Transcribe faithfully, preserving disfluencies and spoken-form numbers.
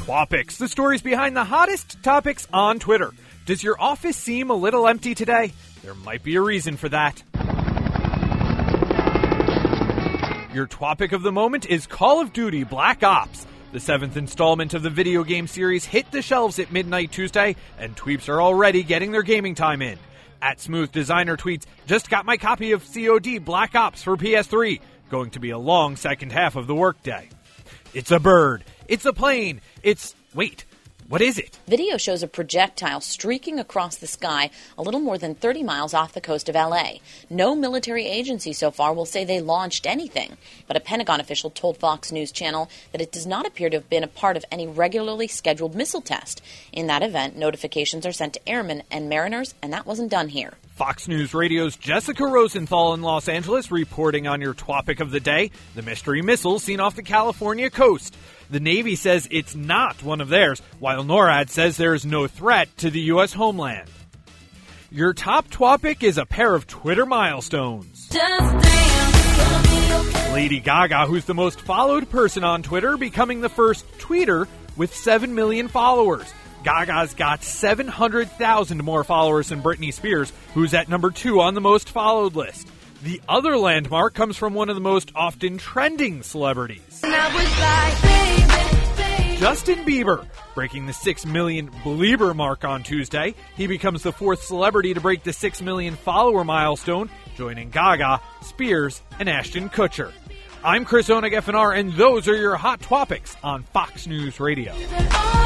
Twopics, the stories behind the hottest topics on Twitter. Does your office seem a little empty today? There might be a reason for that. Your Twopic of the moment is Call of Duty Black Ops. The seventh installment of the video game series hit the shelves at midnight Tuesday, and tweeps are already getting their gaming time in. At Smooth Designer tweets, just got my copy of C O D Black Ops for P S three. Going to be a long second half of the workday. It's a bird. It's a plane. It's... wait. What is it? Video shows a projectile streaking across the sky a little more than thirty miles off the coast of L A. No military agency so far will say they launched anything, but a Pentagon official told Fox News Channel that it does not appear to have been a part of any regularly scheduled missile test. In that event, notifications are sent to airmen and mariners, and that wasn't done here. Fox News Radio's Jessica Rosenthal in Los Angeles reporting on your Twopic of the day, the mystery missile seen off the California coast. The Navy says it's not one of theirs, while NORAD says there is no threat to the U S homeland. Your top Twopic is a pair of Twitter milestones. Lady Gaga, who's the most followed person on Twitter, becoming the first tweeter with seven million followers. Gaga's got seven hundred thousand more followers than Britney Spears, who's at number two on the most followed list. The other landmark comes from one of the most often trending celebrities. Justin Bieber, breaking the six million Belieber mark on Tuesday. He becomes the fourth celebrity to break the six million follower milestone, joining Gaga, Spears, and Ashton Kutcher. I'm Chris Onig F N R, and those are your hot Twopics on Fox News Radio.